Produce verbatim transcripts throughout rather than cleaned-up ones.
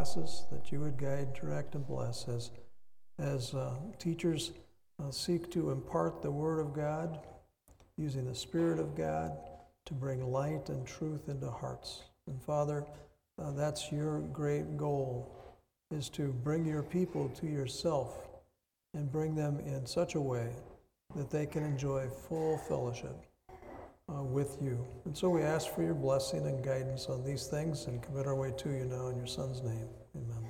classes, that you would guide, direct, and bless as, as uh, teachers uh, seek to impart the Word of God, using the Spirit of God to bring light and truth into hearts. And Father, uh, that's your great goal, is to bring your people to yourself and bring them in such a way that they can enjoy full fellowship uh, with you. And so we ask for your blessing and guidance on these things and commit our way to you now in your Son's name. Amen.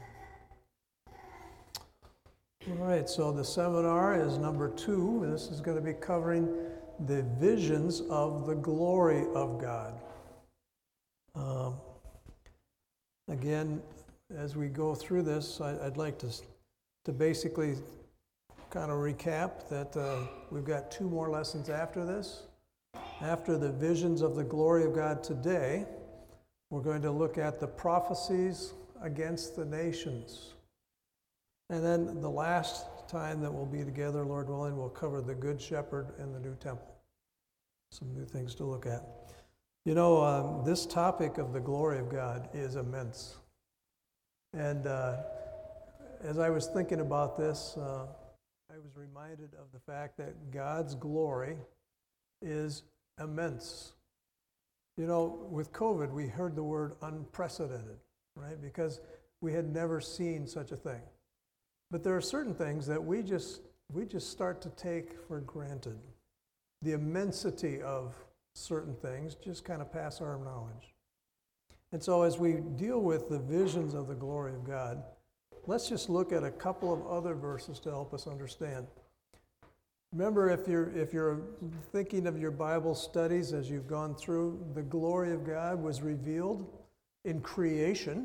All right, so the seminar is number two. This is going to be covering the visions of the glory of God. Um, again, as we go through this, I, I'd like to, to basically kind of recap that uh, we've got two more lessons after this. After the visions of the glory of God today, we're going to look at the prophecies against the nations. And then the last time that we'll be together, Lord willing, we'll cover the Good Shepherd and the new temple. Some new things to look at. You know, um, this topic of the glory of God is immense. And uh, as I was thinking about this, uh, I was reminded of the fact that God's glory is immense. You know, with COVID, we heard the word unprecedented, right? Because we had never seen such a thing. But there are certain things that we just we just start to take for granted. The immensity of certain things just kind of pass our knowledge. And so as we deal with the visions of the glory of God, let's just look at a couple of other verses to help us understand. Remember, if you're if you're thinking of your Bible studies as you've gone through, the glory of God was revealed in creation,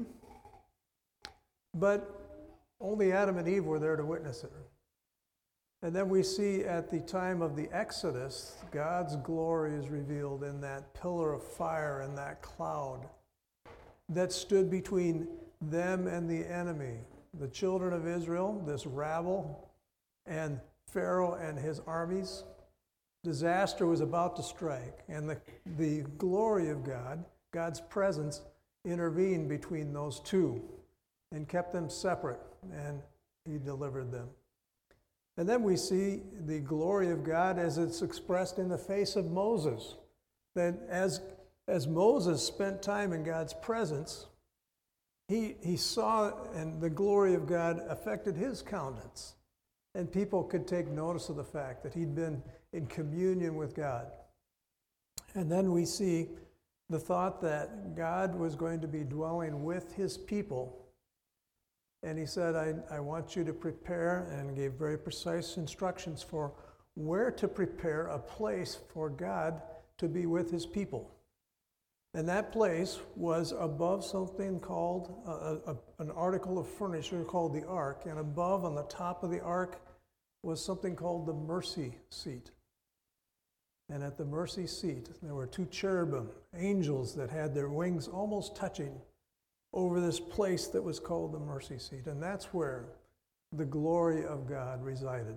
but only Adam and Eve were there to witness it. And then we see at the time of the Exodus, God's glory is revealed in that pillar of fire and that cloud that stood between them and the enemy. The children of Israel, this rabble, and Pharaoh and his armies. Disaster was about to strike, and the, the glory of God, God's presence, intervened between those two and kept them separate, and he delivered them. And then we see the glory of God as it's expressed in the face of Moses. That as, as Moses spent time in God's presence, he, he saw, and the glory of God affected his countenance. And people could take notice of the fact that he'd been in communion with God. And then we see the thought that God was going to be dwelling with his people. And he said, I, I want you to prepare, and gave very precise instructions for where to prepare a place for God to be with his people. And that place was above something called, a, a, an article of furniture called the ark, and above on the top of the ark was something called the mercy seat. And at the mercy seat, there were two cherubim, angels that had their wings almost touching over this place that was called the mercy seat. And that's where the glory of God resided.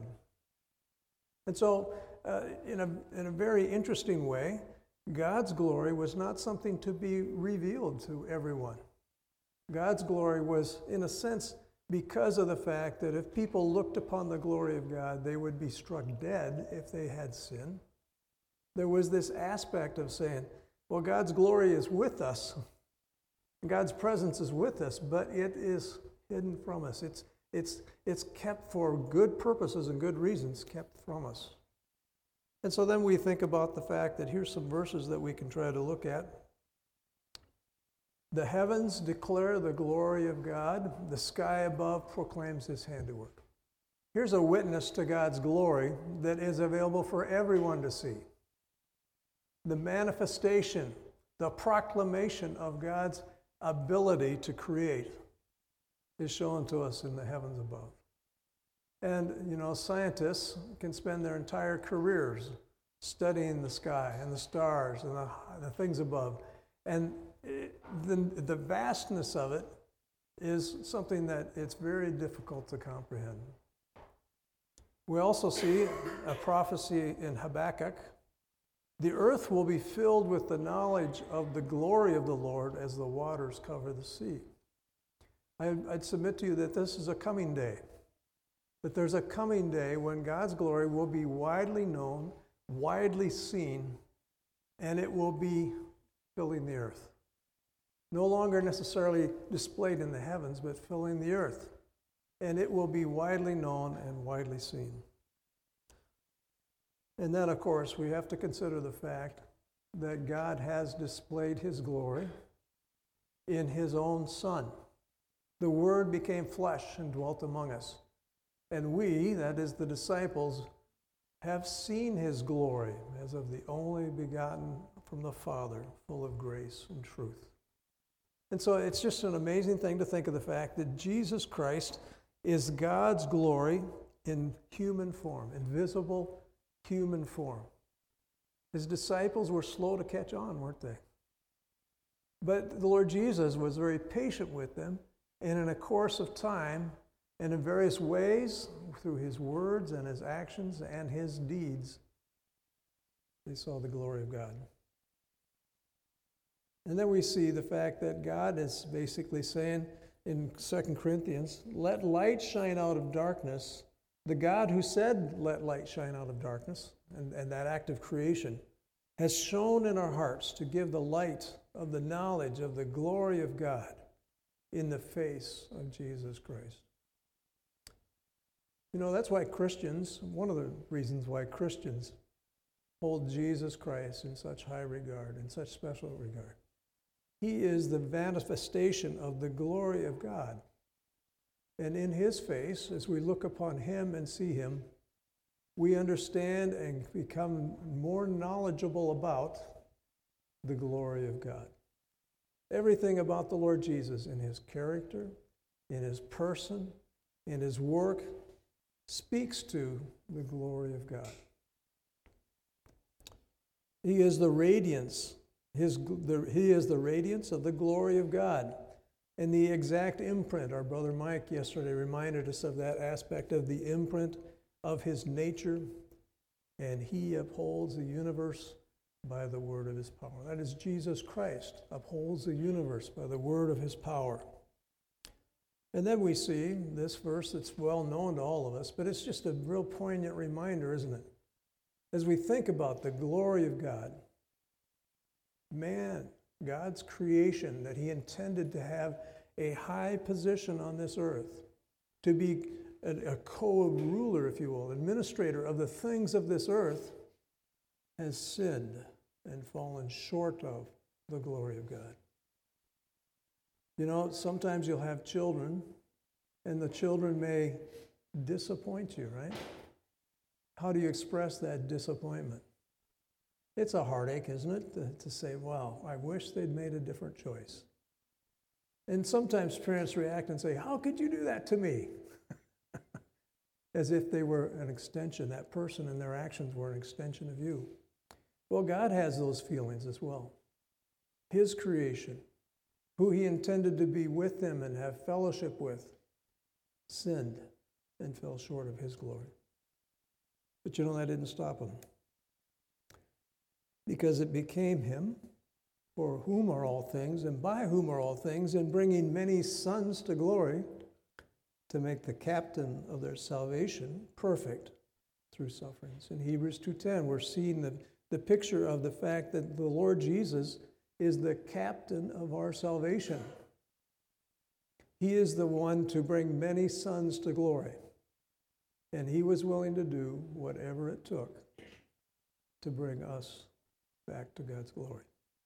And so, uh, in a, in a very interesting way, God's glory was not something to be revealed to everyone. God's glory was, in a sense, because of the fact that if people looked upon the glory of God, they would be struck dead if they had sin. There was this aspect of saying, well, God's glory is with us. God's presence is with us, but it is hidden from us. It's, it's, it's kept for good purposes and good reasons, kept from us. And so then we think about the fact that here's some verses that we can try to look at. The heavens declare the glory of God. The sky above proclaims his handiwork. Here's a witness to God's glory that is available for everyone to see. The manifestation, the proclamation of God's ability to create is shown to us in the heavens above. And, you know, scientists can spend their entire careers studying the sky and the stars and the, the things above. And it, the, the vastness of it is something that it's very difficult to comprehend. We also see a prophecy in Habakkuk. The earth will be filled with the knowledge of the glory of the Lord as the waters cover the sea. I, I'd submit to you that this is a coming day. That there's a coming day when God's glory will be widely known, widely seen, and it will be filling the earth. No longer necessarily displayed in the heavens, but filling the earth. And it will be widely known and widely seen. And then, of course, we have to consider the fact that God has displayed his glory in his own Son. The Word became flesh and dwelt among us. And we, that is the disciples, have seen his glory as of the only begotten from the Father, full of grace and truth. And so it's just an amazing thing to think of the fact that Jesus Christ is God's glory in human form, invisible human form. His disciples were slow to catch on, weren't they? But the Lord Jesus was very patient with them, and in a course of time, and in various ways, through his words and his actions and his deeds, they saw the glory of God. And then we see the fact that God is basically saying in Second Corinthians, let light shine out of darkness. The God who said, let light shine out of darkness, and, and that act of creation, has shone in our hearts to give the light of the knowledge of the glory of God in the face of Jesus Christ. You know, that's why Christians, one of the reasons why Christians hold Jesus Christ in such high regard, in such special regard. He is the manifestation of the glory of God. And in his face, as we look upon him and see him, we understand and become more knowledgeable about the glory of God. Everything about the Lord Jesus in his character, in his person, in his work, speaks to the glory of God. He is the radiance. His, the, he is the radiance of the glory of God. And the exact imprint, our brother Mike yesterday reminded us of that aspect of the imprint of his nature, and he upholds the universe by the word of his power. That is, Jesus Christ upholds the universe by the word of his power. And then we see this verse that's well known to all of us, but it's just a real poignant reminder, isn't it? As we think about the glory of God, man, God's creation, that he intended to have a high position on this earth, to be a, a co-ruler, if you will, administrator of the things of this earth, has sinned and fallen short of the glory of God. You know, sometimes you'll have children, and the children may disappoint you, right? How do you express that disappointment? It's a heartache, isn't it, to, to say, wow, I wish they'd made a different choice. And sometimes parents react and say, how could you do that to me? As if they were an extension, that person and their actions were an extension of you. Well, God has those feelings as well. His creation, who he intended to be with them and have fellowship with, sinned and fell short of his glory. But you know, that didn't stop him. Because it became him, for whom are all things, and by whom are all things, and bringing many sons to glory, to make the captain of their salvation perfect through sufferings. In Hebrews two ten, we're seeing the, the picture of the fact that the Lord Jesus is the captain of our salvation. He is the one to bring many sons to glory. And he was willing to do whatever it took to bring us back to God's glory.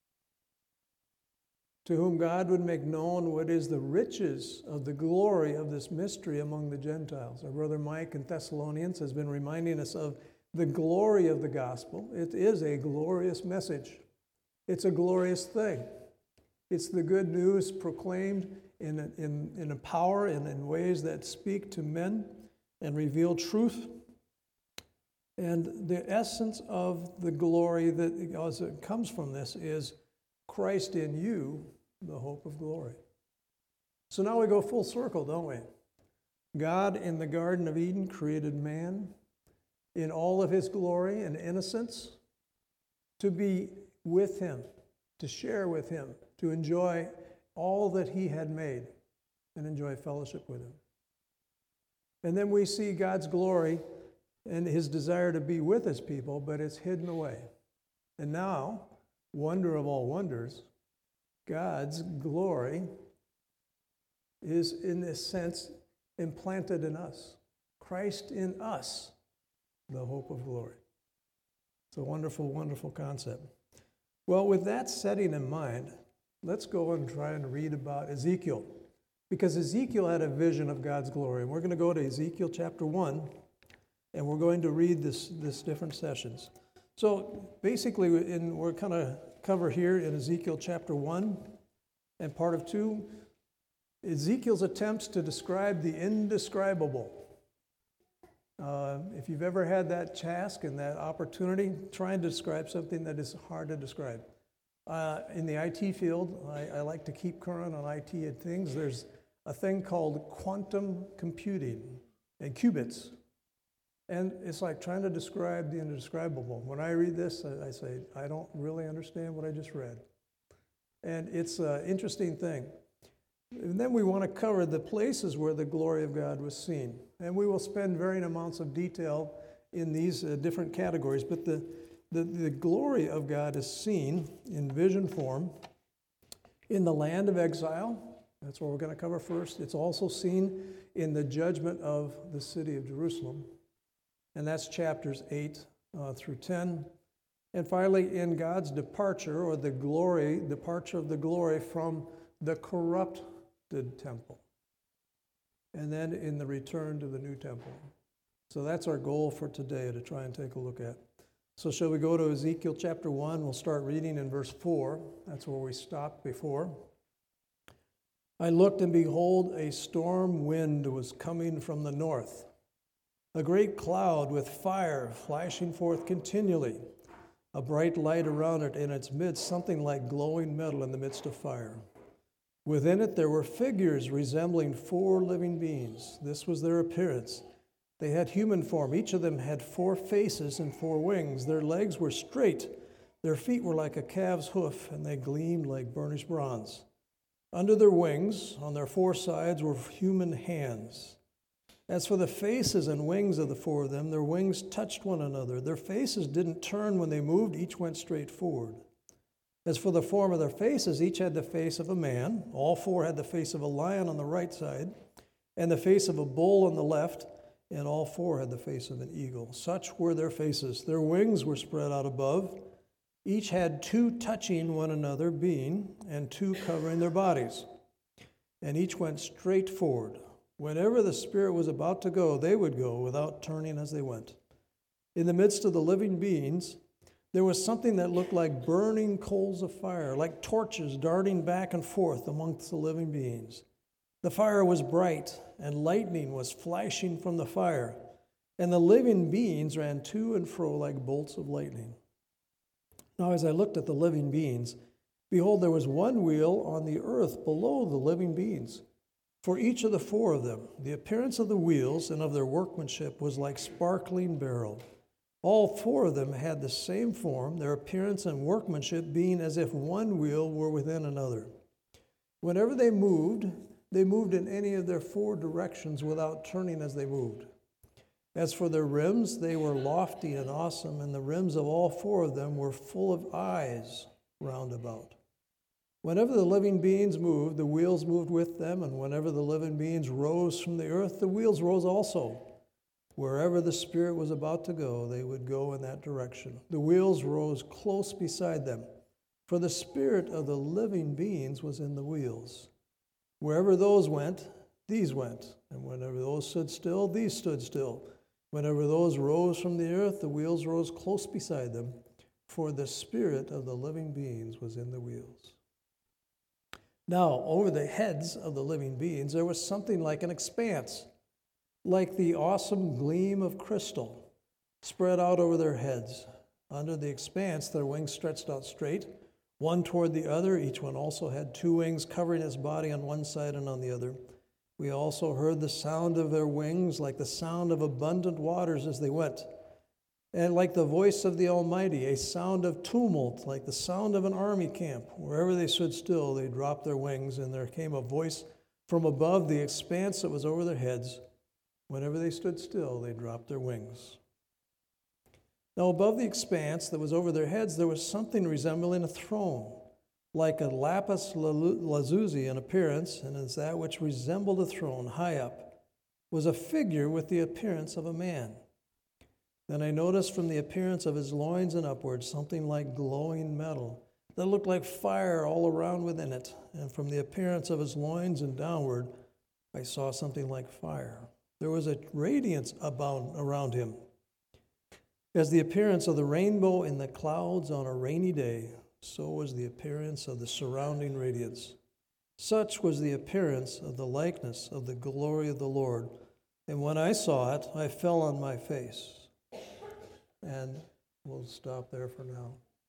To whom God would make known what is the riches of the glory of this mystery among the Gentiles. Our brother Mike in Thessalonians has been reminding us of the glory of the gospel. It is a glorious message. It's a glorious thing. It's the good news proclaimed in, in, in a power and in ways that speak to men and reveal truth. And the essence of the glory that comes from this is Christ in you, the hope of glory. So now we go full circle, don't we? God in the Garden of Eden created man in all of his glory and innocence to be with him, to share with him, to enjoy all that he had made. and enjoy fellowship with him. And then we see God's glory and his desire to be with his people, but it's hidden away. And now, wonder of all wonders, God's glory is, in this sense, implanted in us. Christ in us, the hope of glory. It's a wonderful, wonderful concept. Well, with that setting in mind, let's go and try and read about Ezekiel. Because Ezekiel had a vision of God's glory. And we're going to go to Ezekiel chapter one, and we're going to read this, this different sessions. So basically, in, we're kind of cover here in Ezekiel chapter one and part of two, Ezekiel's attempts to describe the indescribable. Uh, if you've ever had that task and that opportunity, try and describe something that is hard to describe. Uh, in the I T field, I, I like to keep current on I T and things. There's a thing called quantum computing and qubits. And it's like trying to describe the indescribable. When I read this, I, I say, I don't really understand what I just read. And it's an interesting thing. And then we want to cover the places where the glory of God was seen. And we will spend varying amounts of detail in these uh, different categories. But the, the, the glory of God is seen in vision form in the land of exile. That's what we're going to cover first. It's also seen in the judgment of the city of Jerusalem. And that's chapters eight uh, through ten. And finally, in God's departure, or the glory, departure of the glory from the corrupted temple. And then in the return to the new temple. So that's our goal for today, to try and take a look at. So shall we go to Ezekiel chapter one? We'll start reading in verse four. That's where we stopped before. I looked, and behold, a storm wind was coming from the north, a great cloud with fire flashing forth continually, a bright light around it, in its midst something like glowing metal in the midst of fire. Within it there were figures resembling four living beings. This was their appearance. They had human form. Each of them had four faces and four wings. Their legs were straight. Their feet were like a calf's hoof, and they gleamed like burnished bronze. Under their wings, on their four sides, were human hands. As for the faces and wings of the four of them, their wings touched one another. Their faces didn't turn when they moved. Each went straight forward. As for the form of their faces, each had the face of a man. All four had the face of a lion on the right side, and the face of a bull on the left, and all four had the face of an eagle. Such were their faces. Their wings were spread out above. Each had two touching one another being, and two covering their bodies. And each went straight forward. Whenever the Spirit was about to go, they would go without turning as they went. In the midst of the living beings, there was something that looked like burning coals of fire, like torches darting back and forth amongst the living beings. The fire was bright, and lightning was flashing from the fire, and the living beings ran to and fro like bolts of lightning. Now, as I looked at the living beings, behold, there was one wheel on the earth below the living beings. For each of the four of them, the appearance of the wheels and of their workmanship was like sparkling beryl. All four of them had the same form, their appearance and workmanship being as if one wheel were within another. Whenever they moved, they moved in any of their four directions without turning as they moved. As for their rims, they were lofty and awesome, and the rims of all four of them were full of eyes round about. Whenever the living beings moved, the wheels moved with them, and whenever the living beings rose from the earth, the wheels rose also. Wherever the Spirit was about to go, they would go in that direction. The wheels rose close beside them, for the Spirit of the living beings was in the wheels. Wherever those went, these went, and whenever those stood still, these stood still. Whenever those rose from the earth, the wheels rose close beside them, for the Spirit of the living beings was in the wheels. Now, over the heads of the living beings, there was something like an expanse, like the awesome gleam of crystal, spread out over their heads. Under the expanse, their wings stretched out straight, one toward the other. Each one also had two wings covering its body on one side and on the other. We also heard the sound of their wings, like the sound of abundant waters as they went, and like the voice of the Almighty, a sound of tumult, like the sound of an army camp. Wherever they stood still, they dropped their wings, and there came a voice From above the expanse that was over their heads, whenever they stood still, they dropped their wings. Now above the expanse that was over their heads, there was something resembling a throne, like a lapis lazuli in appearance, and as that which resembled a throne high up was a figure with the appearance of a man. Then I noticed from the appearance of his loins and upwards something like glowing metal that looked like fire all around within it, and from the appearance of his loins and downward I saw something like fire. There was a radiance about around him, as the appearance of the rainbow in the clouds on a rainy day. So was the appearance of the surrounding radiance. Such was the appearance of the likeness of the glory of the Lord. And when I saw it, I fell on my face. And we'll stop there for now.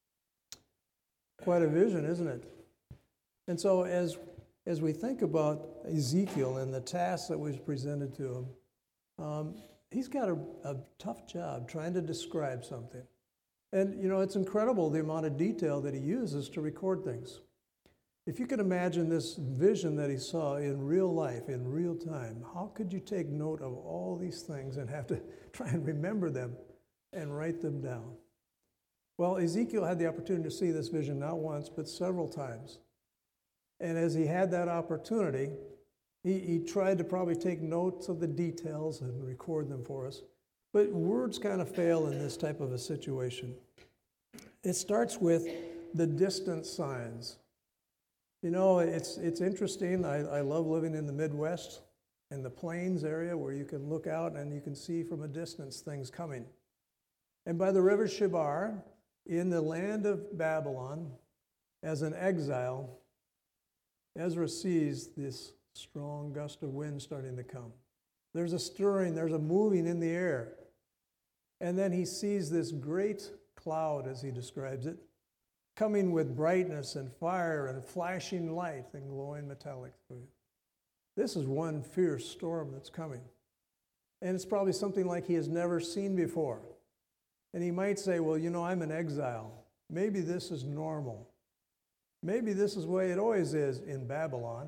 Quite a vision, isn't it? And so as, as we think about Ezekiel and the task that was presented to him, um, he's got a, a tough job trying to describe something. And, you know, it's incredible the amount of detail that he uses to record things. If you could imagine this vision that he saw in real life, in real time, how could you take note of all these things and have to try and remember them and write them down? Well, Ezekiel had the opportunity to see this vision not once, but several times. And as he had that opportunity, he, he tried to probably take notes of the details and record them for us. But words kind of fail in this type of a situation. It starts with the distant signs. You know, it's it's interesting. I, I love living in the Midwest, in the plains area where you can look out and you can see from a distance things coming. And by the river Chebar, in the land of Babylon, as an exile, Ezra sees this strong gust of wind starting to come. There's a stirring, there's a moving in the air. And then he sees this great cloud, as he describes it, coming with brightness and fire and flashing light and glowing metallic. This is one fierce storm that's coming. And it's probably something like he has never seen before. And he might say, well, you know, I'm in exile. Maybe this is normal. Maybe this is the way it always is in Babylon.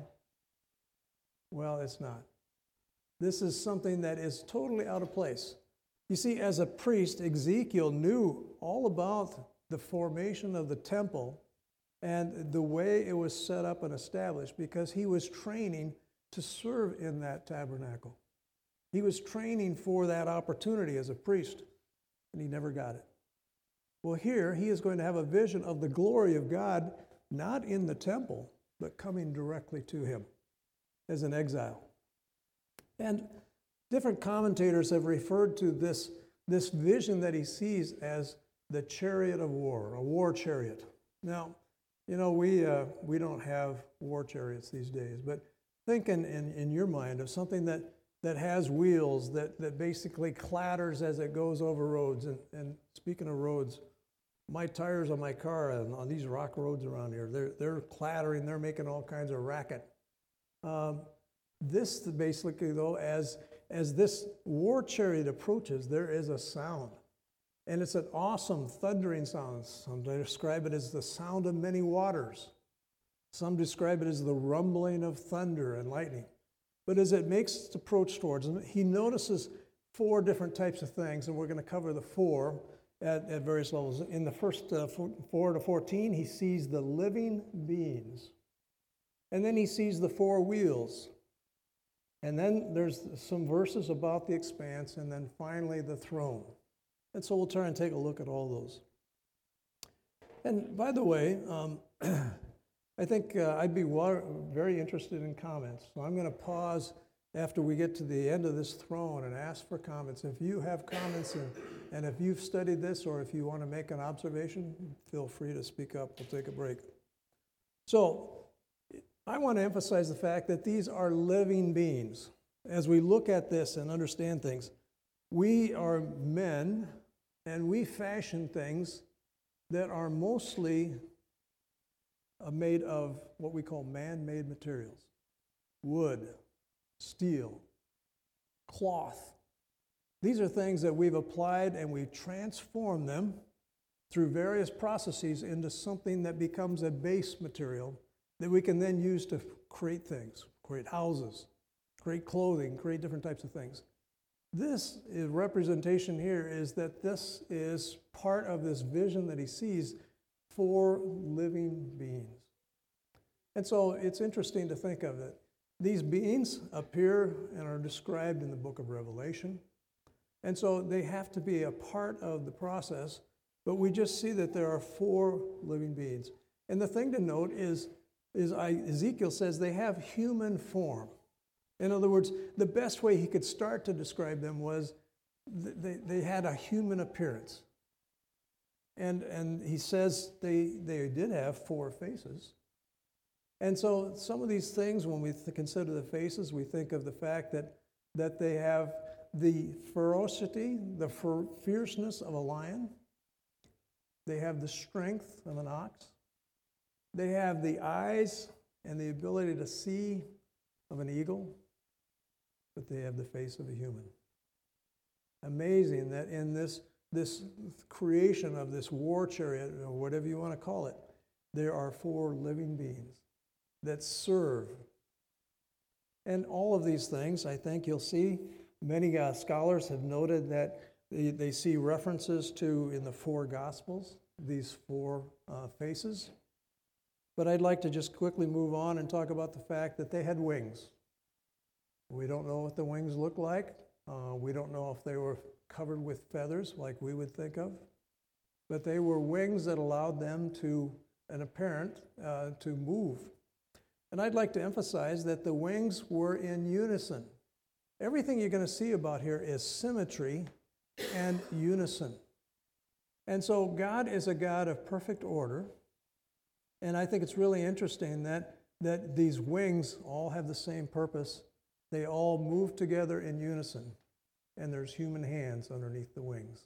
Well, it's not. This is something that is totally out of place. You see, as a priest, Ezekiel knew all about the formation of the temple and the way it was set up and established because he was training to serve in that tabernacle. He was training for that opportunity as a priest, and he never got it. Well, here he is going to have a vision of the glory of God, not in the temple, but coming directly to him as an exile. And different commentators have referred to this, this vision that he sees as the chariot of war, a war chariot. Now, you know, we uh, we don't have war chariots these days, but think in, in, in your mind of something that, that has wheels, that, that basically clatters as it goes over roads. And, and speaking of roads, my tires on my car and on these rock roads around here, they're, they're clattering, they're making all kinds of racket. Um, this basically, though, as As this war chariot approaches, there is a sound. And it's an awesome thundering sound. Some describe it as the sound of many waters. Some describe it as the rumbling of thunder and lightning. But as it makes its approach towards him, he notices four different types of things, and we're going to cover the four at, at various levels. In the first uh, four to fourteen, he sees the living beings. And then he sees the four wheels. And then there's some verses about the expanse, and then finally the throne. And so we'll try and take a look at all those. And by the way, um, I think uh, I'd be wa- very interested in comments. So I'm going to pause after we get to the end of this throne and ask for comments. If you have comments and, and if you've studied this or if you want to make an observation, feel free to speak up. We'll take a break. So I want to emphasize the fact that these are living beings. As we look at this and understand things, we are men and we fashion things that are mostly uh, made of what we call man-made materials. Wood, steel, cloth. These are things that we've applied and we transform them through various processes into something that becomes a base material that we can then use to create things, create houses, create clothing, create different types of things. This is representation here is that this is part of this vision that he sees for living beings. And so it's interesting to think of it. These beings appear and are described in the book of Revelation. And so they have to be a part of the process, but we just see that there are four living beings. And the thing to note is, is Ezekiel says they have human form. In other words, the best way he could start to describe them was they, they had a human appearance. And, and he says they, they did have four faces. And so some of these things, when we th- consider the faces, we think of the fact that, that they have the ferocity, the fer- fierceness of a lion. They have the strength of an ox. They have the eyes and the ability to see of an eagle, but they have the face of a human. Amazing that in this, this creation of this war chariot, or whatever you want to call it, there are four living beings that serve. And all of these things, I think you'll see, many uh, scholars have noted that they, they see references to, in the four Gospels, these four uh, faces. But I'd like to just quickly move on and talk about the fact that they had wings. We don't know what the wings look like. Uh, we don't know if they were covered with feathers like we would think of. But they were wings that allowed them to, an apparent, uh, to move. And I'd like to emphasize that the wings were in unison. Everything you're going to see about here is symmetry and unison. And so God is a God of perfect order. And I think it's really interesting that, that these wings all have the same purpose. They all move together in unison. And there's human hands underneath the wings.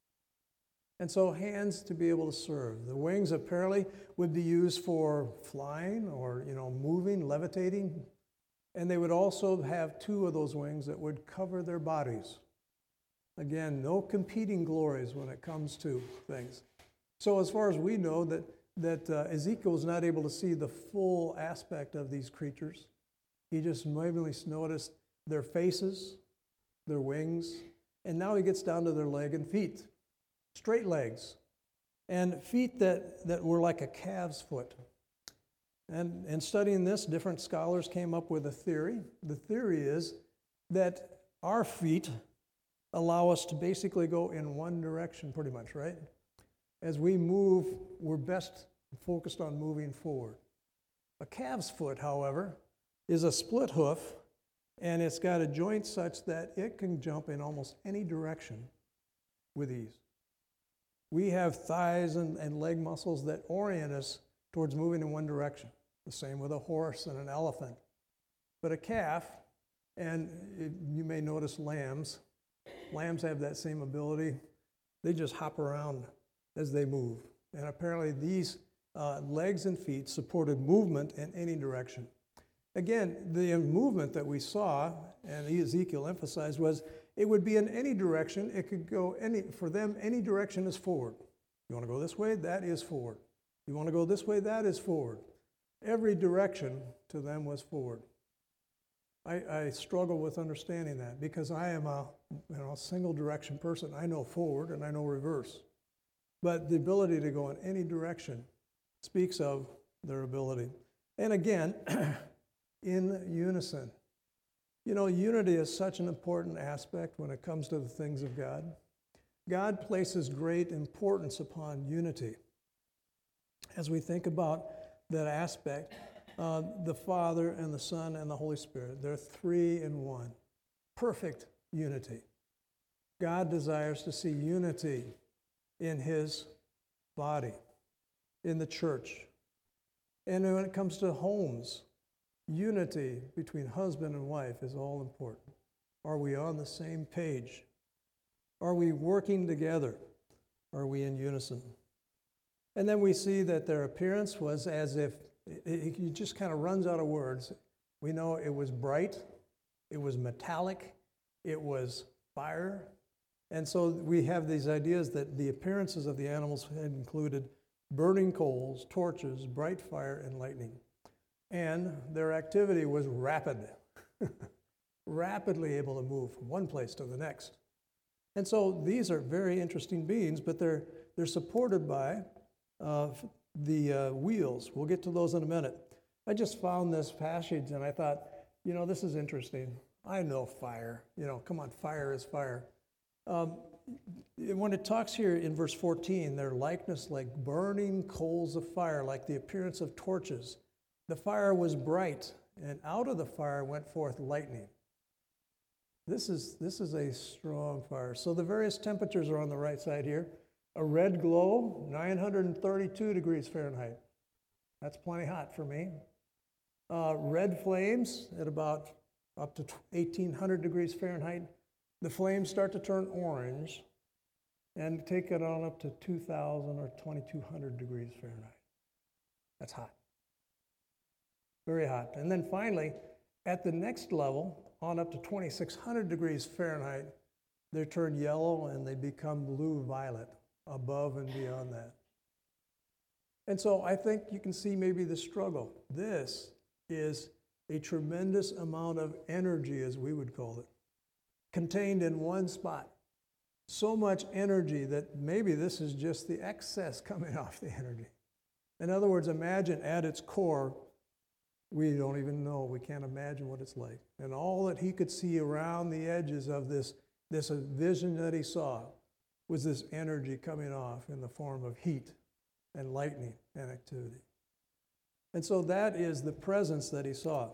And so hands to be able to serve. The wings apparently would be used for flying or, you know, moving, levitating. And they would also have two of those wings that would cover their bodies. Again, no competing glories when it comes to things. So as far as we know, that, that uh, Ezekiel was not able to see the full aspect of these creatures. He just mainly noticed their faces, their wings, and now he gets down to their leg and feet. Straight legs, and feet that, that were like a calf's foot. And in studying this, different scholars came up with a theory. The theory is that our feet allow us to basically go in one direction pretty much, right? As we move, we're best focused on moving forward. A calf's foot, however, is a split hoof, and it's got a joint such that it can jump in almost any direction with ease. We have thighs and, and leg muscles that orient us towards moving in one direction. The same with a horse and an elephant. But a calf, and it, you may notice lambs, lambs have that same ability. They just hop around as they move. And apparently these uh, legs and feet supported movement in any direction. Again, the movement that we saw, and Ezekiel emphasized, was it would be in any direction. It could go any, for them, any direction is forward. You want to go this way? That is forward. You want to go this way? That is forward. Every direction to them was forward. I, I struggle with understanding that because I am a, you know, a single direction person. I know forward and I know reverse. But the ability to go in any direction speaks of their ability. And again, in unison. You know, unity is such an important aspect when it comes to the things of God. God places great importance upon unity. As we think about that aspect, uh, the Father and the Son and the Holy Spirit, they're three in one. Perfect unity. God desires to see unity in his body, in the church. And when it comes to homes, unity between husband and wife is all important. Are we on the same page? Are we working together? Are we in unison? And then we see that their appearance was as if, it, it just kind of runs out of words. We know it was bright, it was metallic, it was fire. And so we have these ideas that the appearances of the animals had included burning coals, torches, bright fire, and lightning. and their activity was rapid, rapidly able to move from one place to the next. And so these are very interesting beings, but they're, they're supported by uh, the uh, wheels. We'll get to those in a minute. I just found this passage and I thought, you know, this is interesting. I know fire. You know, come on, fire is fire. Um, when it talks here in verse fourteen, their likeness like burning coals of fire, like the appearance of torches. The fire was bright, and out of the fire went forth lightning. This is, this is a strong fire. So the various temperatures are on the right side here. A red glow, nine hundred thirty-two degrees Fahrenheit. That's plenty hot for me. Uh, red flames at about up to eighteen hundred degrees Fahrenheit. The flames start to turn orange and take it on up to two thousand or twenty-two hundred degrees Fahrenheit. That's hot. Very hot. And then finally, at the next level, on up to twenty-six hundred degrees Fahrenheit, they turn yellow and they become blue-violet above and beyond that. And so I think you can see maybe the struggle. This is a tremendous amount of energy, as we would call it, contained in one spot. So much energy that maybe this is just the excess coming off the energy. In other words, imagine at its core, we don't even know, we can't imagine what it's like. And all that he could see around the edges of this, this vision that he saw was this energy coming off in the form of heat and lightning and activity. And so that is the presence that he saw.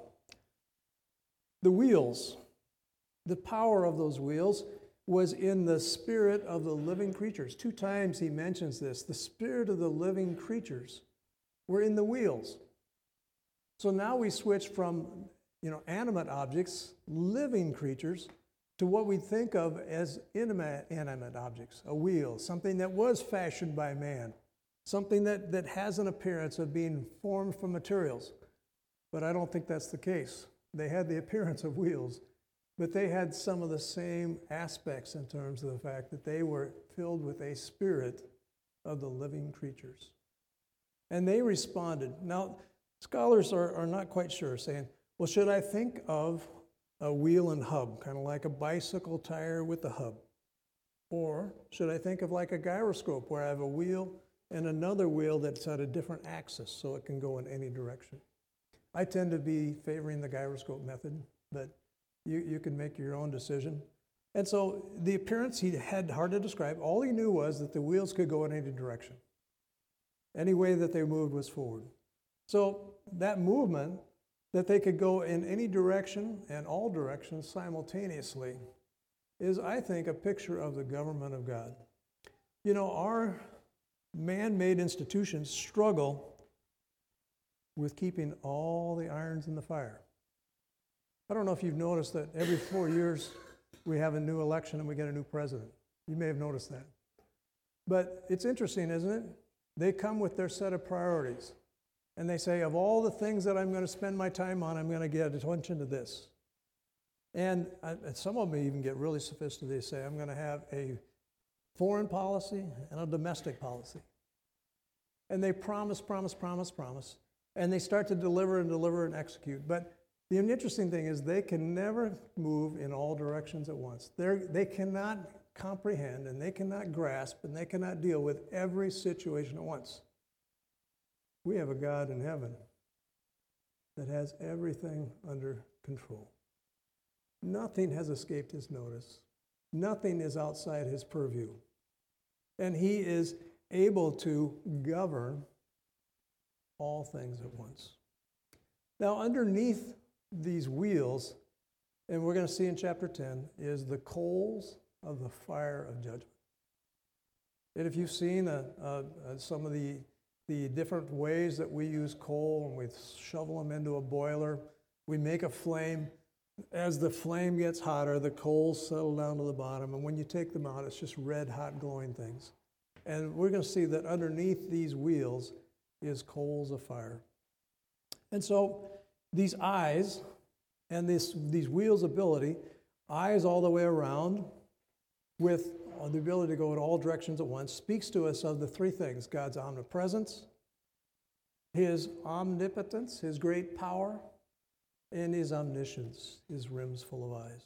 The wheels, the power of those wheels was in the spirit of the living creatures. Two times he mentions this. The spirit of the living creatures were in the wheels. So now we switch from, you know, animate objects, living creatures, to what we think of as inanimate, inanimate objects, a wheel, something that was fashioned by man, something that, that has an appearance of being formed from materials. But I don't think that's the case. They had the appearance of wheels, but they had some of the same aspects in terms of the fact that they were filled with a spirit of the living creatures. And they responded. Now, scholars are, are not quite sure, saying, well, should I think of a wheel and hub, kind of like a bicycle tire with a hub? Or should I think of like a gyroscope where I have a wheel and another wheel that's at a different axis so it can go in any direction? I tend to be favoring the gyroscope method, but you, you can make your own decision. And so the appearance he had hard to describe. All he knew was that the wheels could go in any direction. Any way that they moved was forward. So that movement, that they could go in any direction and all directions simultaneously, is, I think, a picture of the government of God. You know, our man-made institutions struggle with keeping all the irons in the fire. I don't know if you've noticed that every four years we have a new election and we get a new president. You may have noticed that. But it's interesting, isn't it? They come with their set of priorities. And they say, of all the things that I'm going to spend my time on, I'm going to get attention to this. And, I, and some of them even get really sophisticated. They say, I'm going to have a foreign policy and a domestic policy. And they promise, promise, promise, promise. And they start to deliver and deliver and execute. But the interesting thing is they can never move in all directions at once. They're, they cannot comprehend and they cannot grasp and they cannot deal with every situation at once. We have a God in heaven that has everything under control. Nothing has escaped his notice. Nothing is outside his purview. And he is able to govern all things at once. Now, underneath these wheels, and we're going to see in chapter ten, is the coals of the fire of judgment. And if you've seen uh, uh, some of the the different ways that we use coal, and we shovel them into a boiler, we make a flame. As the flame gets hotter, the coals settle down to the bottom, and when you take them out, it's just red hot glowing things. And we're going to see that underneath these wheels is coals of fire. And so these eyes and this, these wheels' ability, eyes all the way around with the ability to go in all directions at once, speaks to us of the three things: God's omnipresence, his omnipotence, his great power, and his omniscience, his rims full of eyes.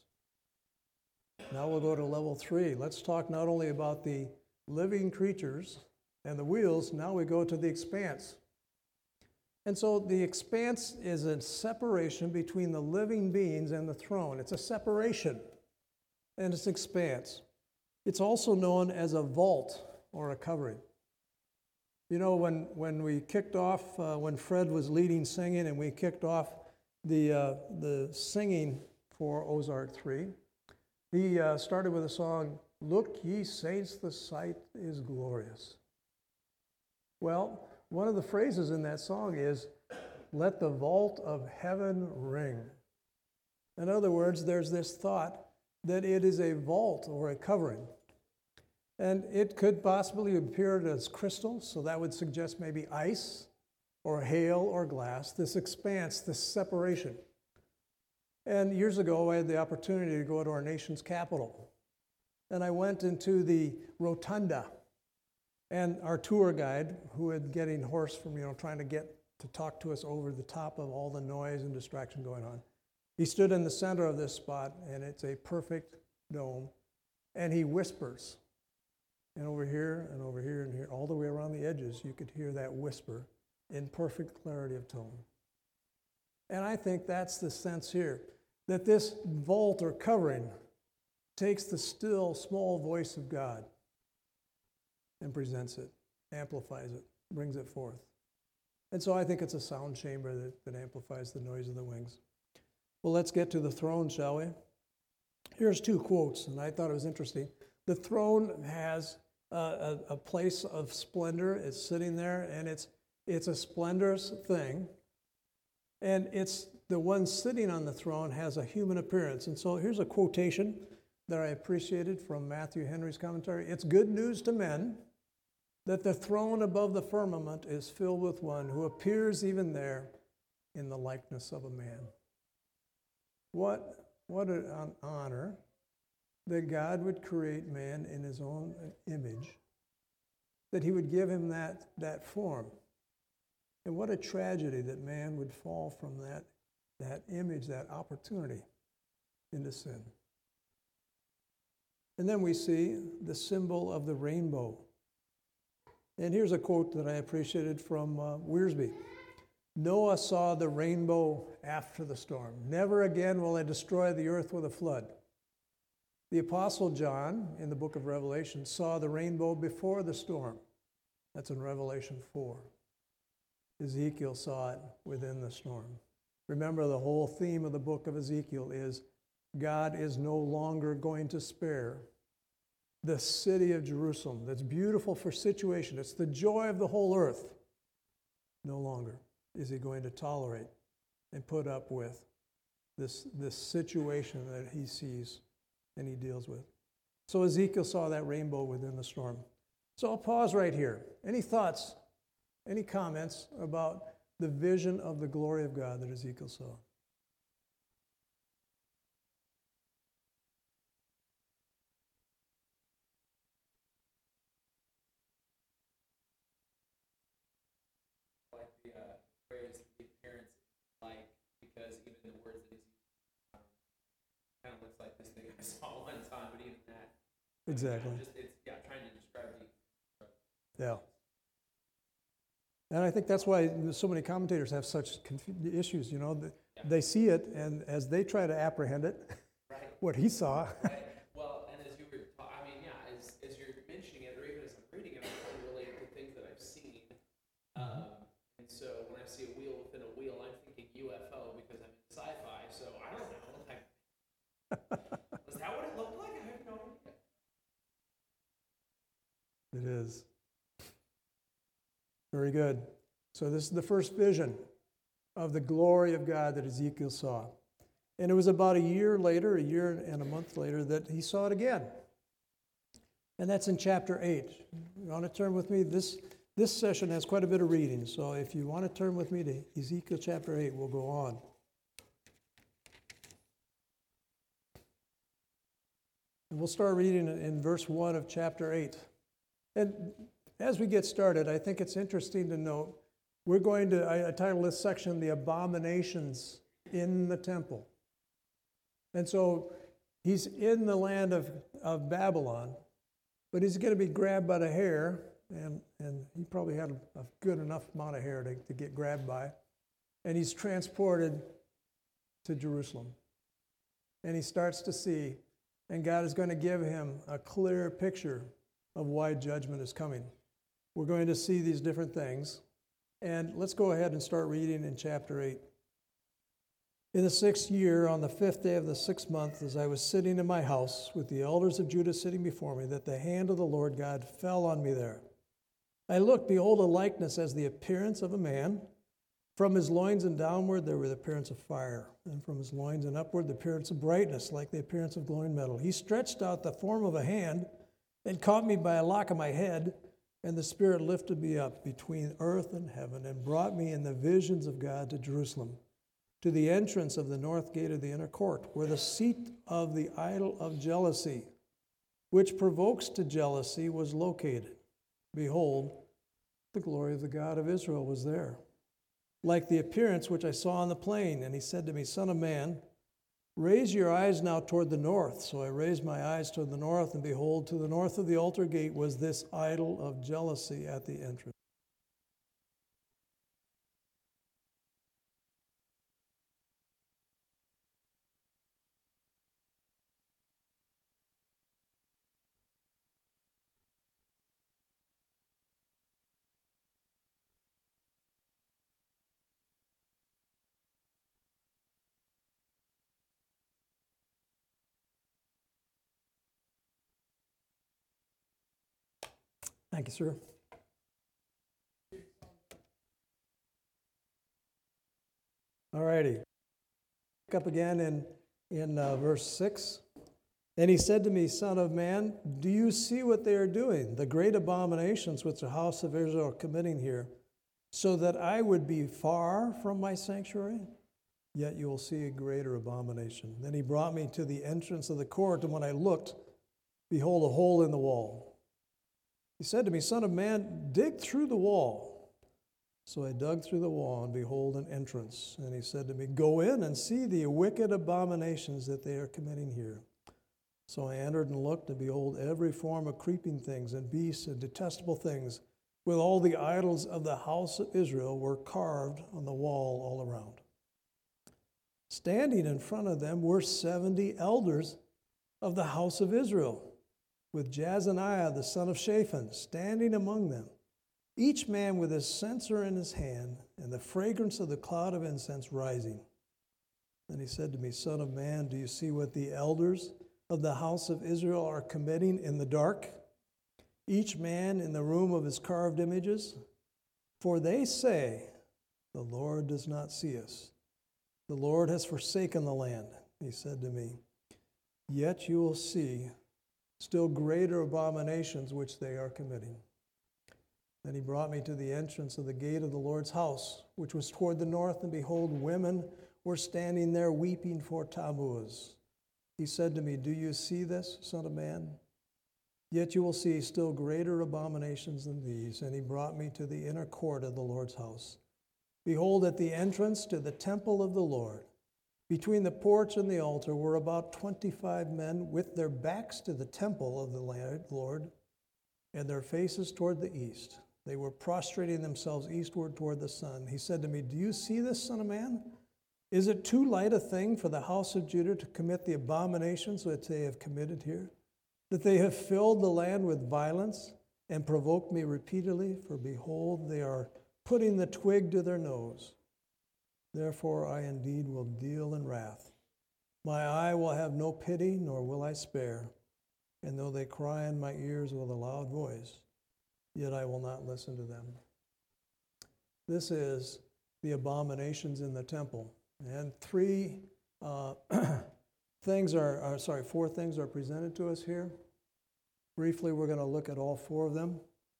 Now we'll go to level three. Let's talk not only about the living creatures and the wheels, now we go to the expanse. And so the expanse is a separation between the living beings and the throne. It's a separation, and it's expanse. It's also known as a vault or a covering. You know, when, when we kicked off, uh, when Fred was leading singing and we kicked off the, uh, the singing for Ozark three, he uh, started with a song, "Look ye saints, the sight is glorious." Well, one of the phrases in that song is, "Let the vault of heaven ring." In other words, there's this thought that it is a vault or a covering. And it could possibly appear as crystal, so that would suggest maybe ice or hail or glass, this expanse, this separation. And years ago, I had the opportunity to go to our nation's capital. And I went into the rotunda. And our tour guide, who had getting hoarse from, you know, trying to get to talk to us over the top of all the noise and distraction going on, he stood in the center of this spot, and it's a perfect dome, and he whispers. And over here, and over here, and here, all the way around the edges, you could hear that whisper in perfect clarity of tone. And I think that's the sense here, that this vault or covering takes the still, small voice of God and presents it, amplifies it, brings it forth. And so I think it's a sound chamber that, that amplifies the noise of the wings. Well, let's get to the throne, shall we? Here's two quotes, and I thought it was interesting. The throne has uh, a, a place of splendor. It's sitting there, and it's it's a splendorous thing. And it's the one sitting on the throne has a human appearance. And so here's a quotation that I appreciated from Matthew Henry's commentary. "It's good news to men that the throne above the firmament is filled with one who appears even there in the likeness of a man." What, what an honor that God would create man in his own image, that he would give him that, that form. And what a tragedy that man would fall from that, that image, that opportunity, into sin. And then we see the symbol of the rainbow. And here's a quote that I appreciated from uh, Wiersbe. "Noah saw the rainbow after the storm. Never again will I destroy the earth with a flood." The Apostle John, in the book of Revelation, saw the rainbow before the storm. That's in Revelation four. Ezekiel saw it within the storm. Remember, the whole theme of the book of Ezekiel is God is no longer going to spare the city of Jerusalem that's beautiful for situation. It's the joy of the whole earth. No longer is he going to tolerate and put up with this, this situation that he sees and he deals with. So Ezekiel saw that rainbow within the storm. So I'll pause right here. Any thoughts, any comments about the vision of the glory of God that Ezekiel saw? Like the uh, phrase, the appearance like, because even the words that he's using kind of looks like this thing I saw one time, but even that. Exactly. Just, it's, yeah, trying to describe the. Yeah. And I think that's why so many commentators have such conf- issues, you know. They, Yeah. they see it, and as they try to apprehend it, Right. what he saw. Right. Well, and as you were, ta- I mean, yeah, as, as you're mentioning it, or even as I'm reading it, I'm trying to relate it to things that I've seen. Um, and so when I see a wheel within a wheel, I'm thinking U F O because I'm in sci-fi. So I don't know. Like, was that what it looked like? I have no idea. It is. Very good. So this is the first vision of the glory of God that Ezekiel saw. And it was about a year later, a year and a month later, that he saw it again. And that's in chapter eight. You want to turn with me? This, this session has quite a bit of reading. So if you want to turn with me to Ezekiel chapter eight, we'll go on. And we'll start reading in verse one of chapter eight. And as we get started, I think it's interesting to note We're going to, I, I titled this section, The Abominations in the Temple. And so he's in the land of, of Babylon, but he's going to be grabbed by the hair, and, and he probably had a, a good enough amount of hair to, to get grabbed by. And he's transported to Jerusalem. And he starts to see, and God is going to give him a clear picture of why judgment is coming. We're going to see these different things. And let's go ahead and start reading in chapter eight. In the sixth year, on the fifth day of the sixth month, as I was sitting in my house with the elders of Judah sitting before me, that the hand of the Lord God fell on me there. I looked, behold, a likeness as the appearance of a man. From his loins and downward there were the appearance of fire, and from his loins and upward the appearance of brightness, like the appearance of glowing metal. He stretched out the form of a hand and caught me by a lock of my head, and the Spirit lifted me up between earth and heaven and brought me in the visions of God to Jerusalem, to the entrance of the north gate of the inner court, where the seat of the idol of jealousy, which provokes to jealousy, was located. Behold, the glory of the God of Israel was there, like the appearance which I saw on the plain. And he said to me, Son of man, raise your eyes now toward the north. So I raised my eyes toward the north, and behold, to the north of the altar gate was this idol of jealousy at the entrance. Thank you, sir. All righty. Pick up again in, in uh, verse six. And he said to me, Son of man, do you see what they are doing, the great abominations which the house of Israel are committing here, so that I would be far from my sanctuary? Yet you will see a greater abomination. Then he brought me to the entrance of the court, and when I looked, behold, a hole in the wall. He said to me, Son of man, dig through the wall. So I dug through the wall, and behold, an entrance. And he said to me, Go in and see the wicked abominations that they are committing here. So I entered and looked, and behold, every form of creeping things and beasts and detestable things, with all the idols of the house of Israel, were carved on the wall all around. Standing in front of them were seventy elders of the house of Israel, with Jazaniah the son of Shaphan standing among them, each man with his censer in his hand, and the fragrance of the cloud of incense rising. Then he said to me, Son of man, do you see what the elders of the house of Israel are committing in the dark, each man in the room of his carved images? For they say, The Lord does not see us. The Lord has forsaken the land. He said to me, Yet you will see still greater abominations which they are committing. Then he brought me to the entrance of the gate of the Lord's house, which was toward the north, and behold, women were standing there weeping for Tammuz. He said to me, Do you see this, son of man? Yet you will see still greater abominations than these. And he brought me to the inner court of the Lord's house. Behold, at the entrance to the temple of the Lord, between the porch and the altar were about twenty-five men with their backs to the temple of the Lord and their faces toward the east. They were prostrating themselves eastward toward the sun. He said to me, Do you see this, son of man? Is it too light a thing for the house of Judah to commit the abominations that they have committed here? That they have filled the land with violence and provoked me repeatedly? For behold, they are putting the twig to their nose. Therefore I indeed will deal in wrath. My eye will have no pity, nor will I spare. And though they cry in my ears with a loud voice, yet I will not listen to them. This is the abominations in the temple. And three uh, things are, are, sorry, four things are presented to us here. Briefly, we're going to look at all four of them.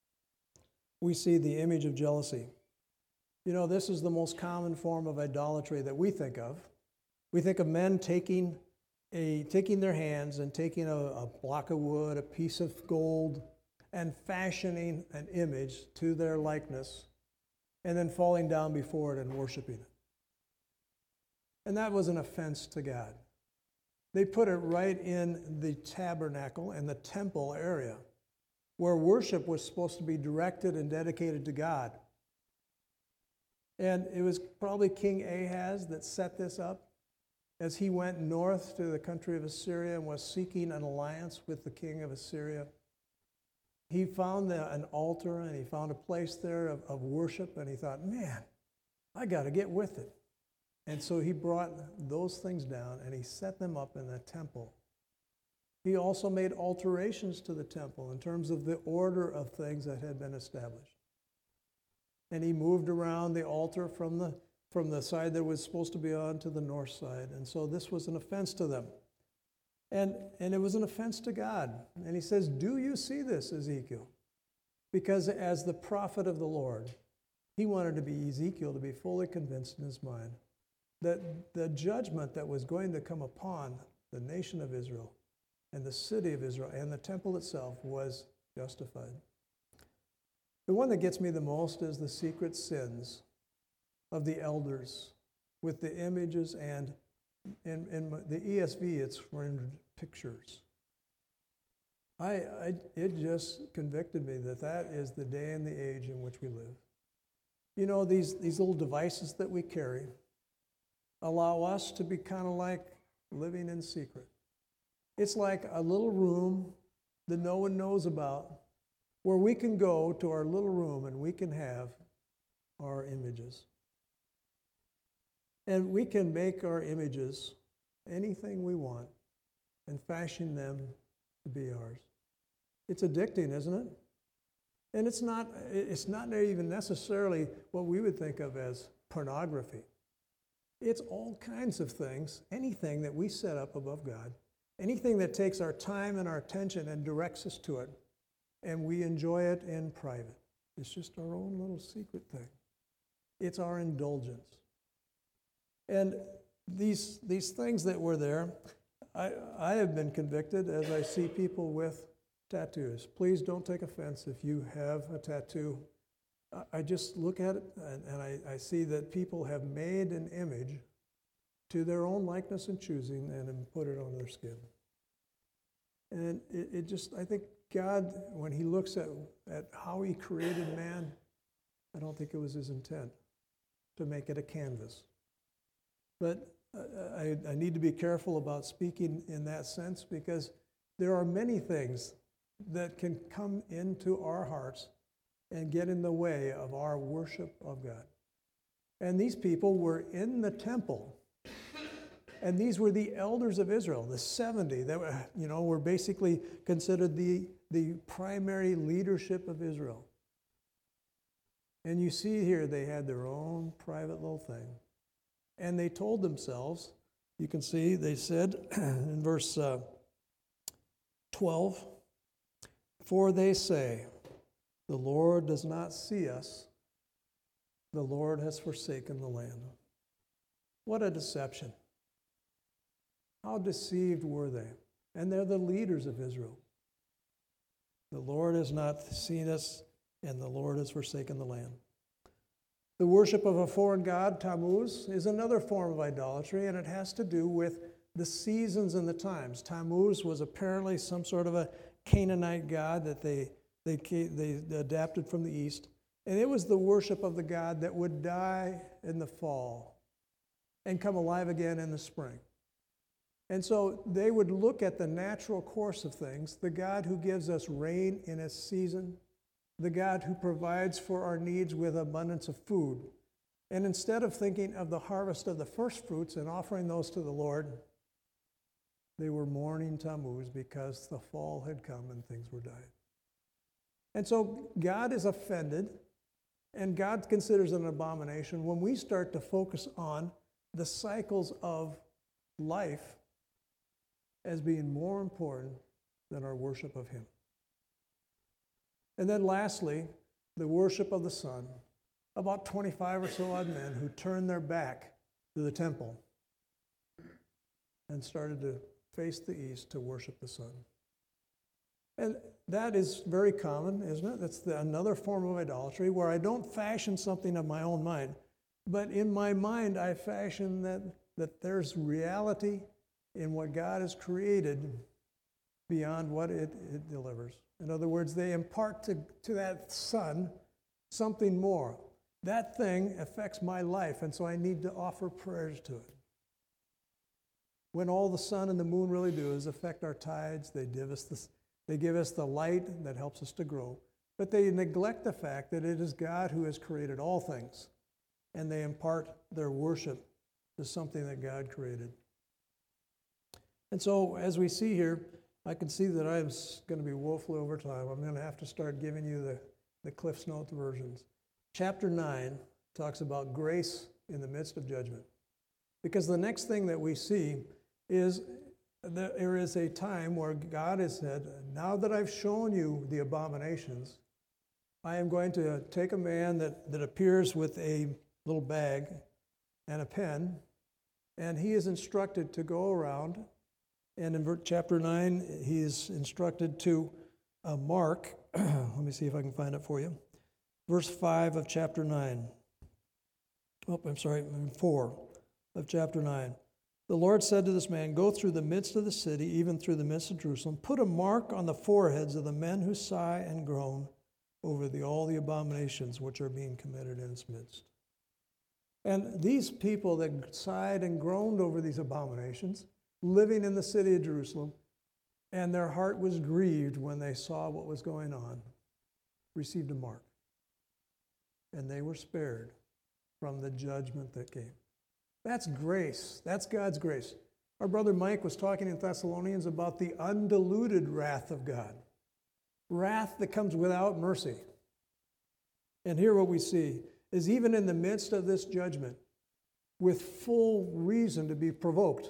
We see the image of jealousy. You know, this is the most common form of idolatry that we think of. We think of men taking a taking their hands and taking a, a block of wood, a piece of gold, and fashioning an image to their likeness, and then falling down before it and worshiping it. And that was an offense to God. They put it right in the tabernacle and the temple area where worship was supposed to be directed and dedicated to God. And it was probably King Ahaz that set this up as he went north to the country of Assyria and was seeking an alliance with the king of Assyria. He found the, an altar and he found a place there of, of worship, and he thought, man, I got to get with it. And so he brought those things down and he set them up in the temple. He also made alterations to the temple in terms of the order of things that had been established. And he moved around the altar from the, from the side that was supposed to be on to the north side. And so this was an offense to them. And, and it was an offense to God. And he says, do you see this, Ezekiel? Because as the prophet of the Lord, he wanted to be Ezekiel to be fully convinced in his mind that the judgment that was going to come upon the nation of Israel and the city of Israel and the temple itself was justified. The one that gets me the most is the secret sins of the elders with the images, and in, in the E S V it's rendered pictures. I, I, it just convicted me that that is the day and the age in which we live. You know, these, these little devices that we carry allow us to be kind of like living in secret. It's like a little room that no one knows about, where we can go to our little room and we can have our images. And we can make our images anything we want and fashion them to be ours. It's addicting, isn't it? And it's not, it's not even necessarily what we would think of as pornography. It's all kinds of things, anything that we set up above God, anything that takes our time and our attention and directs us to it, and we enjoy it in private. It's just our own little secret thing. It's our indulgence. And these, these things that were there, I, I have been convicted as I see people with tattoos. Please don't take offense if you have a tattoo. I just look at it and, and I, I see that people have made an image to their own likeness and choosing and put it on their skin. And it, it just, I think God, when he looks at, at how he created man, I don't think it was his intent to make it a canvas. But I, I need to be careful about speaking in that sense, because there are many things that can come into our hearts and get in the way of our worship of God. And these people were in the temple, and these were the elders of Israel, the seventy that were, you know, were basically considered the, the primary leadership of Israel. And you see here they had their own private little thing. And they told themselves, you can see, they said in verse uh, twelve, for they say, the Lord does not see us. The Lord has forsaken the land. What a deception. How deceived were they? And they're the leaders of Israel. The Lord has not seen us, and the Lord has forsaken the land. The worship of a foreign god, Tammuz, is another form of idolatry, and it has to do with the seasons and the times. Tammuz was apparently some sort of a Canaanite god that they They, they adapted from the east. And it was the worship of the god that would die in the fall and come alive again in the spring. And so they would look at the natural course of things, the God who gives us rain in its season, the God who provides for our needs with abundance of food. And instead of thinking of the harvest of the first fruits and offering those to the Lord, they were mourning Tammuz because the fall had come and things were dying. And so God is offended, and God considers it an abomination when we start to focus on the cycles of life as being more important than our worship of him. And then lastly, the worship of the sun. About twenty-five or so odd men who turned their back to the temple and started to face the east to worship the sun. And that is very common, isn't it? That's the, another form of idolatry where I don't fashion something of my own mind, but in my mind I fashion that, that there's reality in what God has created beyond what it, it delivers. In other words, they impart to, to that sun something more. That thing affects my life, and so I need to offer prayers to it. When all the sun and the moon really do is affect our tides, they give us the, they give us the light that helps us to grow. But they neglect the fact that it is God who has created all things, and they impart their worship to something that God created. And so, as we see here, I can see that I'm going to be woefully over time. I'm going to have to start giving you the, the Cliff's Note versions. Chapter nine talks about grace in the midst of judgment. Because the next thing that we see is that there is a time where God has said, now that I've shown you the abominations, I am going to take a man that, that appears with a little bag and a pen, and he is instructed to go around. And in chapter nine, he is instructed to uh, mark. Let me see if I can find it for you. Verse five of chapter nine. Oh, I'm sorry, four of chapter nine. The Lord said to this man, go through the midst of the city, even through the midst of Jerusalem. Put a mark on the foreheads of the men who sigh and groan over the, all the abominations which are being committed in its midst. And these people that sighed and groaned over these abominations, living in the city of Jerusalem, and their heart was grieved when they saw what was going on, received a mark. And they were spared from the judgment that came. That's grace. That's God's grace. Our brother Mike was talking in Thessalonians about the undiluted wrath of God. Wrath that comes without mercy. And here what we see is even in the midst of this judgment, with full reason to be provoked,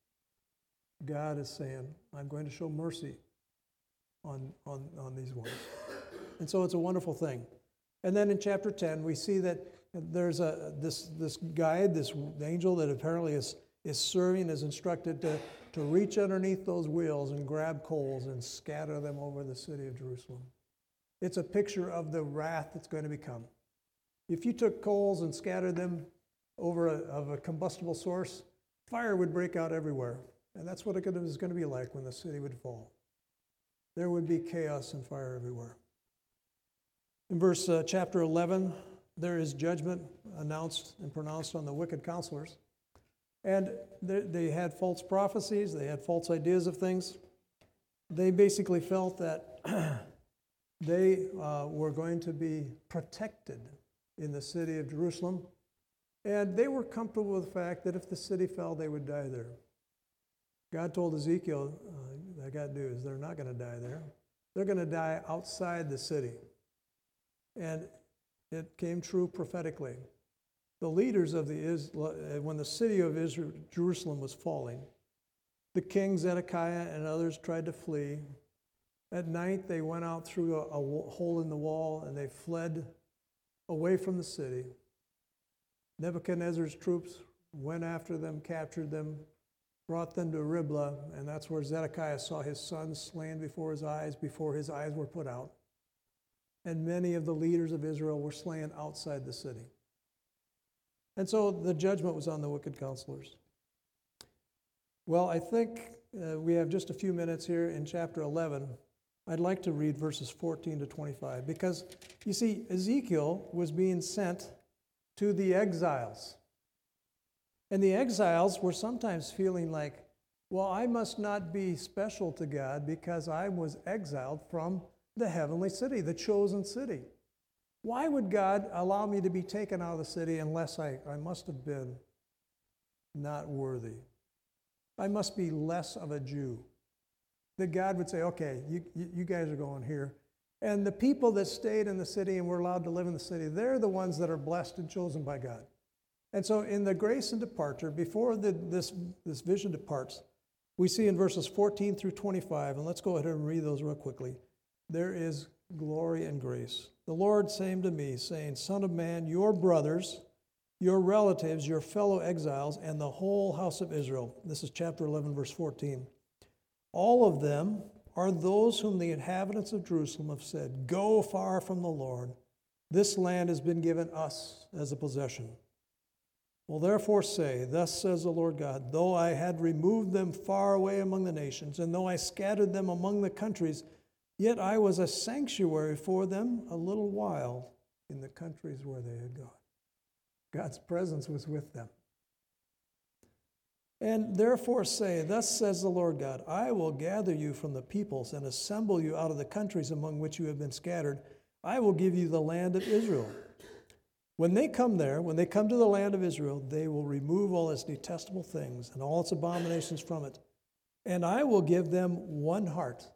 God is saying, I'm going to show mercy on, on, on these ones. And so it's a wonderful thing. And then in chapter ten, we see that there's a this this guide, this angel that apparently is, is serving, is instructed to, to reach underneath those wheels and grab coals and scatter them over the city of Jerusalem. It's a picture of the wrath that's going to become. If you took coals and scattered them over a, of a combustible source, fire would break out everywhere. And that's what it was going to be like when the city would fall. There would be chaos and fire everywhere. In verse uh, chapter eleven, there is judgment announced and pronounced on the wicked counselors. And they, they had false prophecies. They had false ideas of things. They basically felt that they uh, were going to be protected in the city of Jerusalem. And they were comfortable with the fact that if the city fell, they would die there. God told Ezekiel, uh, that got news, they're not going to die there. They're going to die outside the city. And it came true prophetically. The leaders of the Israel, when the city of Israel, Jerusalem was falling, the king Zedekiah and others tried to flee. At night, they went out through a, a hole in the wall and they fled away from the city. Nebuchadnezzar's troops went after them, captured them, brought them to Riblah, and that's where Zedekiah saw his sons slain before his eyes, before his eyes were put out. And many of the leaders of Israel were slain outside the city. And so the judgment was on the wicked counselors. Well, I think uh, we have just a few minutes here in chapter eleven. I'd like to read verses fourteen to twenty-five, because, you see, Ezekiel was being sent to the exiles. And the exiles were sometimes feeling like, well, I must not be special to God because I was exiled from the heavenly city, the chosen city. Why would God allow me to be taken out of the city unless I, I must have been not worthy? I must be less of a Jew. That God would say, okay, you, you guys are going here. And the people that stayed in the city and were allowed to live in the city, they're the ones that are blessed and chosen by God. And so in the grace and departure, before the, this, this vision departs, we see in verses fourteen through twenty-five, and let's go ahead and read those real quickly. There is glory and grace. The Lord saying to me, saying, Son of man, your brothers, your relatives, your fellow exiles, and the whole house of Israel. This is chapter eleven, verse fourteen. All of them are those whom the inhabitants of Jerusalem have said, go far from the Lord. This land has been given us as a possession. Well, therefore say, thus says the Lord God, though I had removed them far away among the nations, and though I scattered them among the countries, yet I was a sanctuary for them a little while in the countries where they had gone. God's presence was with them. And therefore say, thus says the Lord God, I will gather you from the peoples and assemble you out of the countries among which you have been scattered. I will give you the land of Israel. When they come there, when they come to the land of Israel, they will remove all its detestable things and all its abominations from it. And I will give them one heart.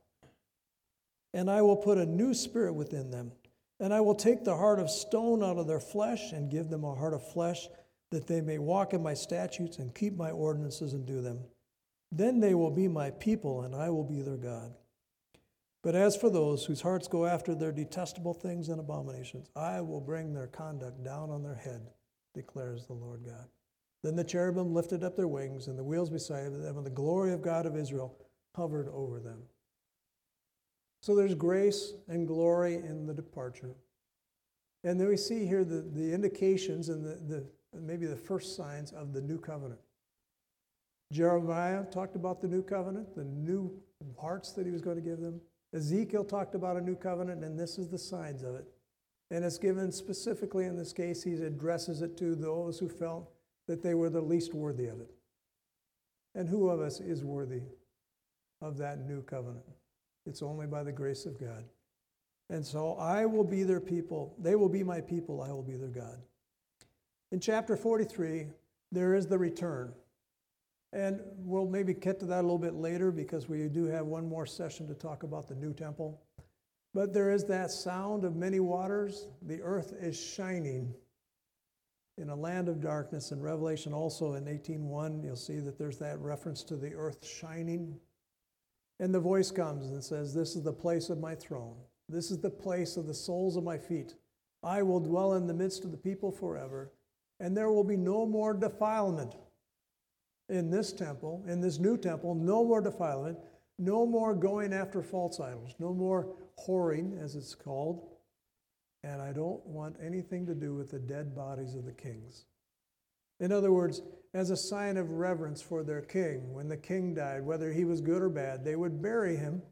And I will put a new spirit within them. And I will take the heart of stone out of their flesh and give them a heart of flesh, that they may walk in my statutes and keep my ordinances and do them. Then they will be my people, and I will be their God. But as for those whose hearts go after their detestable things and abominations, I will bring their conduct down on their head, declares the Lord God. Then the cherubim lifted up their wings, and the wheels beside them, and the glory of God of Israel hovered over them. So there's grace and glory in the departure. And then we see here the, the indications and the, the maybe the first signs of the new covenant. Jeremiah talked about the new covenant, the new hearts that he was going to give them. Ezekiel talked about a new covenant, and this is the signs of it. And it's given specifically in this case, he addresses it to those who felt that they were the least worthy of it. And who of us is worthy of that new covenant? It's only by the grace of God. And so I will be their people. They will be my people. I will be their God. In chapter forty-three, there is the return. And we'll maybe get to that a little bit later because we do have one more session to talk about the new temple. But there is that sound of many waters. The earth is shining in a land of darkness. In Revelation also in eighteen one, you'll see that there's that reference to the earth shining. And the voice comes and says, this is the place of my throne. This is the place of the soles of my feet. I will dwell in the midst of the people forever, and there will be no more defilement in this temple, in this new temple, no more defilement, no more going after false idols, no more whoring, as it's called. And I don't want anything to do with the dead bodies of the kings. In other words, as a sign of reverence for their king, when the king died, whether he was good or bad, they would bury him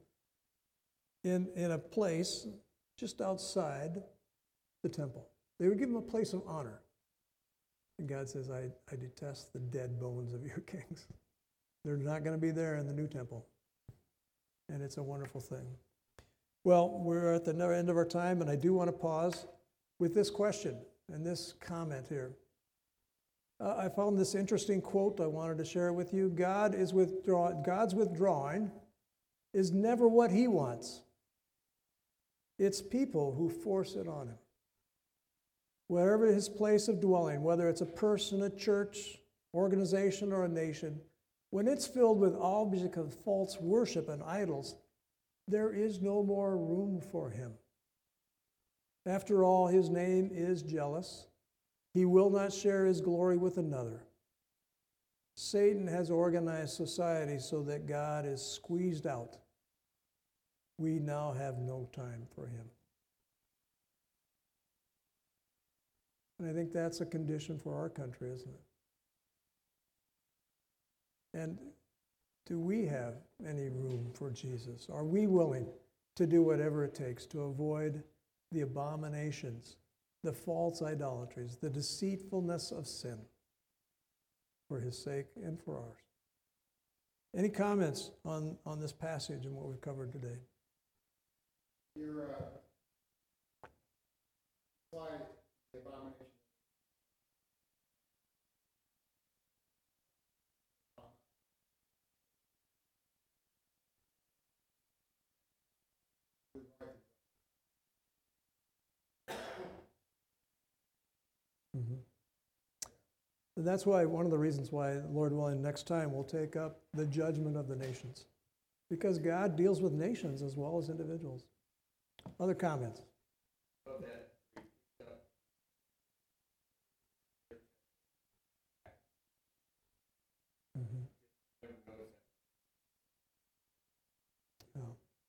in, in a place just outside the temple. They would give him a place of honor. And God says, I, I detest the dead bones of your kings. They're not going to be there in the new temple. And it's a wonderful thing. Well, we're at the end of our time, and I do want to pause with this question and this comment here. Uh, I found this interesting quote I wanted to share with you. God is withdraw- God's withdrawing is never what he wants. It's people who force it on him. Wherever his place of dwelling, whether it's a person, a church, organization, or a nation, when it's filled with objects of false worship and idols, there is no more room for him. After all, his name is jealous. He will not share his glory with another. Satan has organized society so that God is squeezed out. We now have no time for him. And I think that's a condition for our country, isn't it? And do we have any room for Jesus? Are we willing to do whatever it takes to avoid the abominations, the false idolatries, the deceitfulness of sin for his sake and for ours? Any comments on, on this passage and what we've covered today? Your uh, slide, the abomination. Mm-hmm. And that's why, one of the reasons why, Lord willing, next time we'll take up the judgment of the nations. Because God deals with nations as well as individuals. Other comments? About that. Mm-hmm. Oh.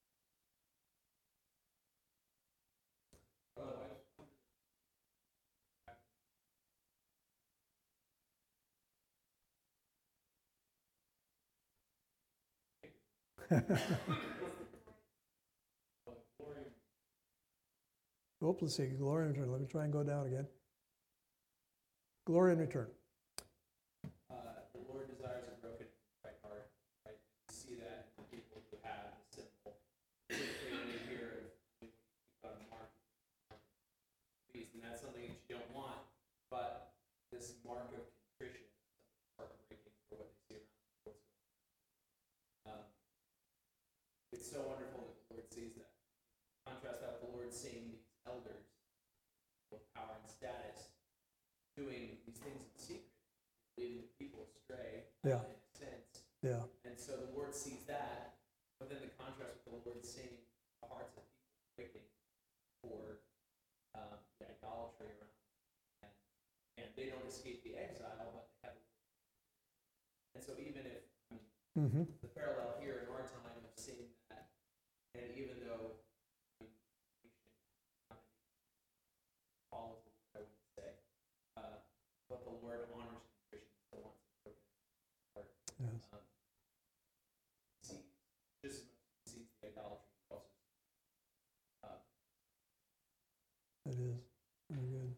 Oh, let's see, glory and return. Let me try and go down again. Glory and return. Uh, the Lord desires a broken right heart. Right? You see that in the people who have the simple. Typically, when you hear of mark beast, and that's something that you don't want. But this mark of contrition, heartbreaking for what they see around them. Um, it's so wonderful that the Lord sees that. Contrast that with the Lord seeing these elders with power and status doing these things in secret, leading the people astray, Yeah. in a sense. Yeah, And so the Lord sees that, but then the contrast with the Lord seeing the hearts of people breaking for um, the idolatry around them. And, and they don't escape the exile, but they have. And so even if, I mean, mm-hmm. the parallel here in our time of seeing that, and even though all of the I would say, uh, but the Lord honors contrition, so wants a broken heart. Yes. Um, see, just as much as he sees the idolatry, he also uh, It is. Very good.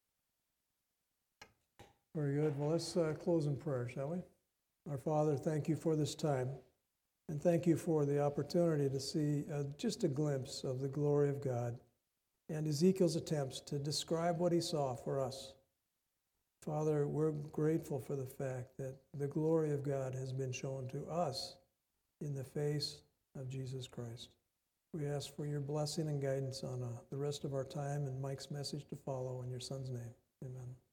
Very good. Well, let's uh, close in prayer, shall we? Our Father, thank you for this time. And thank you for the opportunity to see uh, just a glimpse of the glory of God and Ezekiel's attempts to describe what he saw for us. Father, we're grateful for the fact that the glory of God has been shown to us in the face of Jesus Christ. We ask for your blessing and guidance on uh, the rest of our time and Mike's message to follow in your Son's name. Amen.